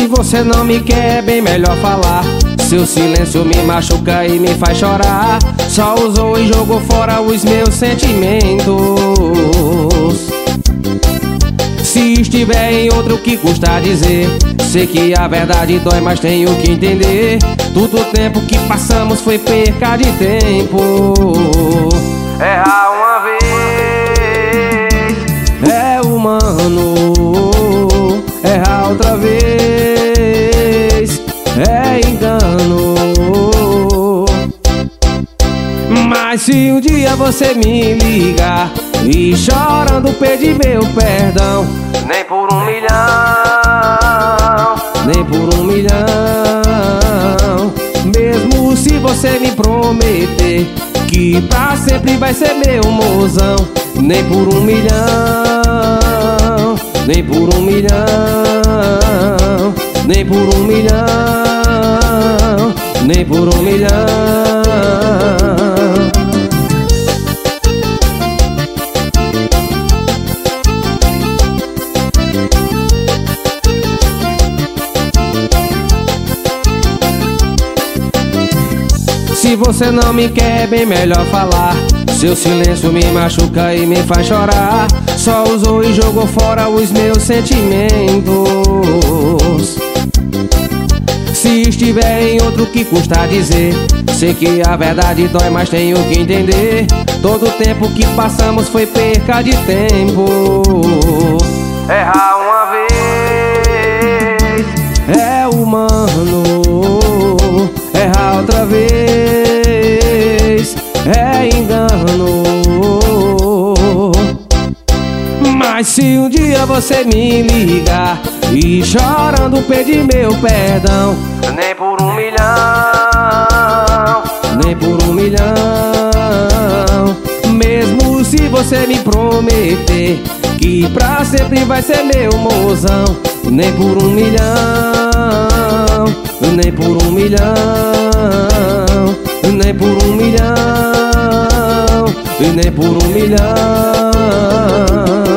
você não me quer, é bem melhor falar. Seu silêncio me machuca e me faz chorar. Só usou e jogou fora os meus sentimentos. Se estiver em outro, que custa dizer? Sei que a verdade dói, mas tenho que entender. Todo o tempo que passamos foi perca de tempo. Errar uma vez é humano, errar outra vez é engano. Mas se um dia você me ligar e chorando pedir meu perdão, nem por 1 milhão, nem por 1 milhão. Mesmo se você me prometer que pra sempre vai ser meu mozão, nem por 1 milhão, nem por 1 milhão, nem por 1 milhão, nem por 1 milhão. Se você não me quer, é bem melhor falar. Seu silêncio me machuca e me faz chorar. Só usou e jogou fora os meus sentimentos. Se estiver em outro, que custa dizer? Sei que a verdade dói, mas tenho que entender. Todo o tempo que passamos foi perca de tempo. Errar uma vez é humano, errar outra vez é engano. Mas se um dia você me ligar e chorando pedir meu perdão, nem por 1 milhão, nem por 1 milhão. Mesmo se você me prometer que pra sempre vai ser meu mozão, nem por 1 milhão, nem por 1 milhão, nem por 1 milhão, e nem por 1 milhão.